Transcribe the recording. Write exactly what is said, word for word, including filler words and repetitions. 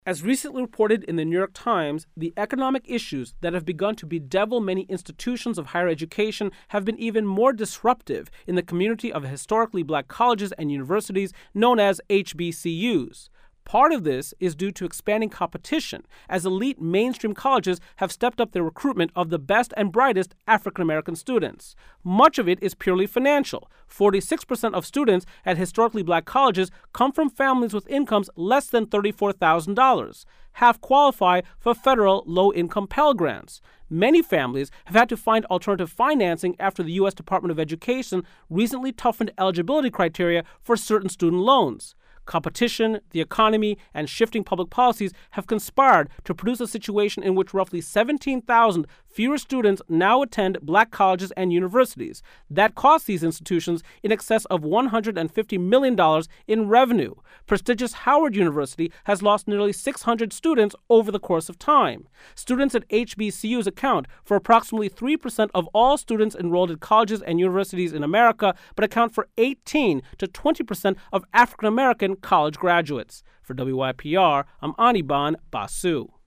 As recently reported in the New York Times, the economic issues that have begun to bedevil many institutions of higher education have been even more disruptive in the community of historically black colleges and universities known as H B C Us. Part of this is due to expanding competition, as elite mainstream colleges have stepped up their recruitment of the best and brightest African American students. Much of it is purely financial. forty-six percent of students at historically black colleges come from families with incomes less than thirty-four thousand dollars. Half qualify for federal low-income Pell Grants. Many families have had to find alternative financing after the U S Department of Education recently toughened eligibility criteria for certain student loans. Competition, the economy, and shifting public policies have conspired to produce a situation in which roughly seventeen thousand fewer students now attend black colleges and universities. That costs these institutions in excess of one hundred fifty million dollars in revenue. Prestigious Howard University has lost nearly six hundred students over the course of time. Students at H B C Us account for approximately three percent of all students enrolled at colleges and universities in America, but account for eighteen to twenty percent of African American college graduates. For W Y P R, I'm Anirban Basu.